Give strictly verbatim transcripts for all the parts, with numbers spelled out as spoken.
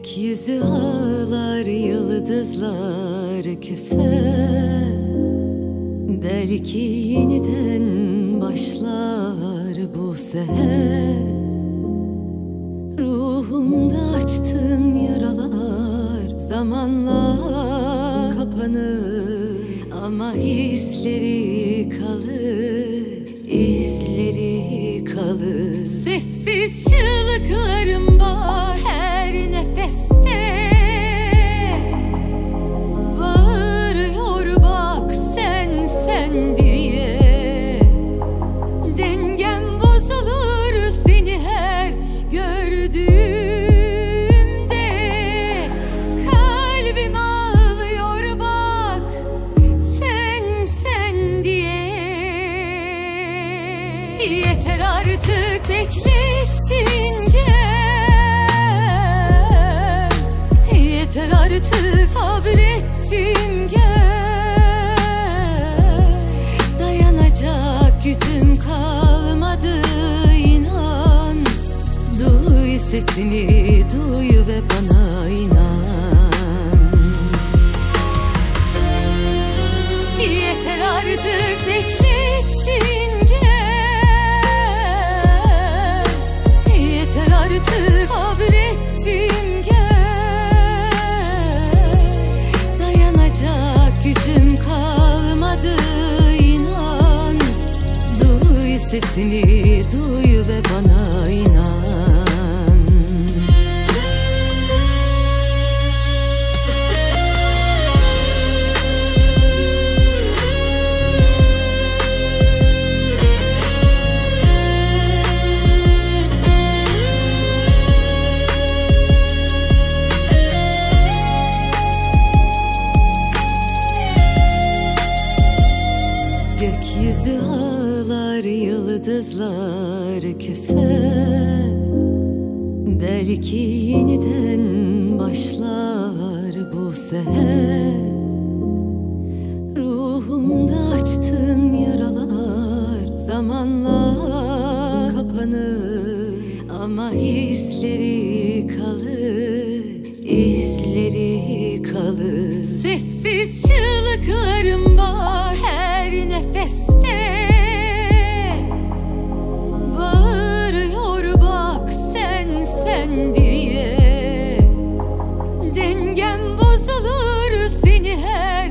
Gökyüzü ağlar, yıldızlar küser. Belki yeniden başlar bu seher. Ruhumda açtığın yaralar zamanla kapanır, ama izleri kalır, izleri kalır. Sessiz çığlıklarım var her nefeste. Bağırıyor bak sen sen diye. Dengem bozulur seni her gördüğümde. Kalbim ağlıyor bak sen sen diye. Yeter artık beklettin gel. Yeter artık sabrettim gel. Dayanacak gücüm kalmadı inan. Duy sesimi, duy ve bana inan. Yeter artık beklettin gel. Yeter artık sabrettim gel. Dayanacak gücüm kalmadı inan. Duy sesimi, duy ve bana inan. Gökyüzü ağlar, yıldızlar küser. Belki yeniden başlar bu seher. Ruhumda açtığın yaralar zamanla kapanır, ama izleri kalır, izleri kalır. Sessiz çığlıklarım var her nefeste. Bağırıyor bak sen sen diye. Dengem bozulur seni her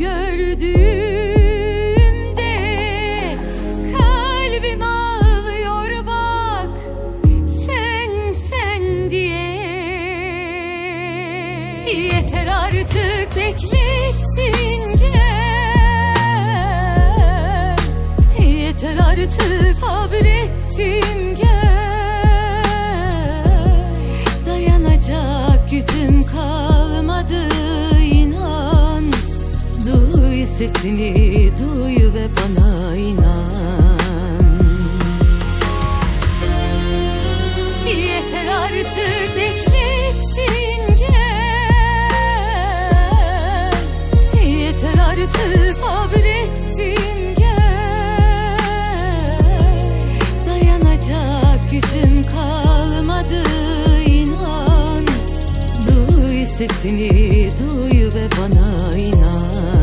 gördüğümde. Kalbim ağlıyor bak sen sen diye. Yeter artık beklettin gel. Yeter artık sabrettim gel. Dayanacak gücüm kalmadı inan. Duy sesimi, duy ve bana inan. Yeter artık beklettin gel. Yeter artık sabrettim gel. Dayanacak gücüm kalmadı inan. Duy sesimi, duy ve bana inan.